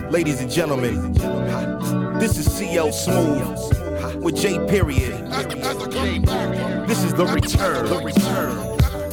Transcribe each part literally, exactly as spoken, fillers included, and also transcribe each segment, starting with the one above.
Ladies and gentlemen, this is C L Smooth with J Period. This is the return. The return.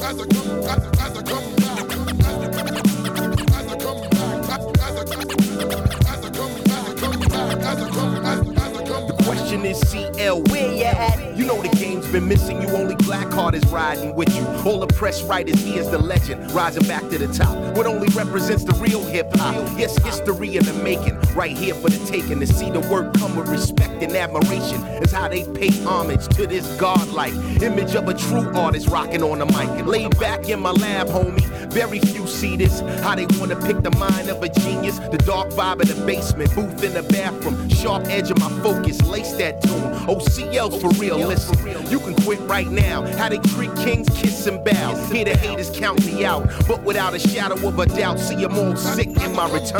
The question is C L, where you at? You know the game's been missing you, only Blackheart is riding with you. All the press writers, he is the legend, rising back to the top. What only represents the real hip-hop. Yes, history in the making, right here for the taking. To see the work come with respect and admiration is how they pay homage to this godlike image of a true artist rocking on the mic. And laid back in my lab, homie, very few see this. How they wanna pick the mind of a genius. The dark vibe in the basement, booth in the bathroom, sharp edge of my focus, lace that tune. O C L's for real, listen, you can quit right now. How they treat kings, kiss and bow. Hear the haters count me out, but without a shadow of a doubt, see them all sick in my return.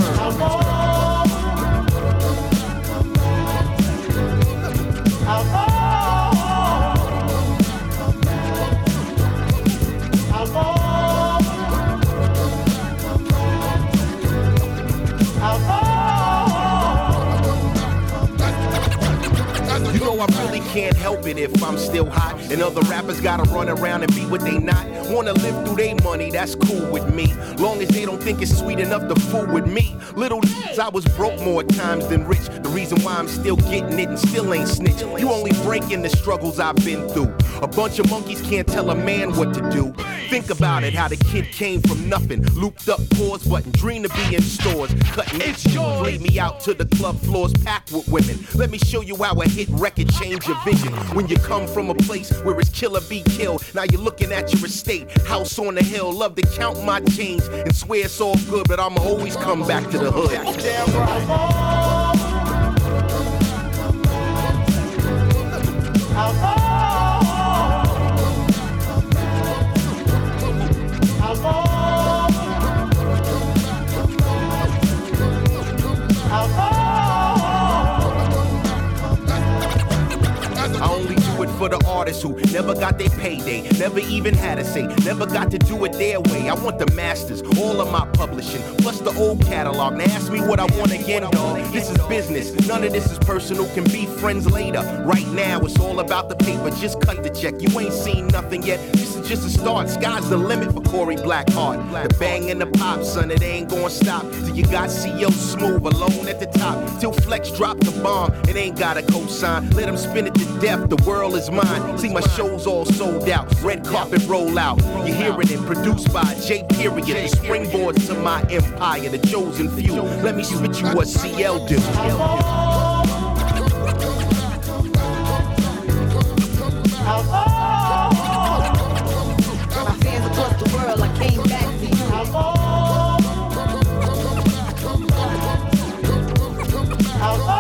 You know I really can't help it if I'm still hot and other rappers gotta run around and be what they not. Wanna live through their money, that's cool with me, long as they don't think it's sweet enough to fool with me. Little I was broke more times than rich, the reason why I'm still getting it and still ain't snitch. You only breaking the struggles I've been through. A bunch of monkeys can't tell a man what to do. Think about it, how the kid came from nothing, looped up pause button, dream to be in stores, cutting it's yours. Lead me out to the club floors packed with women. Let me show you how a hit record change your vision. When you come from a place where it's kill or be killed, now you're looking at your estate, house on the hill. Love to count my change and swear it's all good, but I'ma always come back to the hood. Damn right. I only do it for the artists who never got their payday, never even had a say, never got to do it their way. I want the masters, all of my publishing, plus the old catalog. Now ask me what I want again, dog. This is business, none of this is personal, can be friends later. Right now it's all about the paper, just cut the check. You ain't seen nothing yet, this is just a start. Sky's the limit for Corey Blackheart. The bang and the pop, son, it ain't gonna stop till you got C L Smooth alone at the top. Till Flex drop the bomb, it ain't got a cosign. Let him spin it to death, the world is mine. See my shows all sold out, red carpet roll out. You're hearing it, produced by J Period. The springboard to my empire, the chosen few. Let me spit you what C L do. My fans across the world, I came back to you.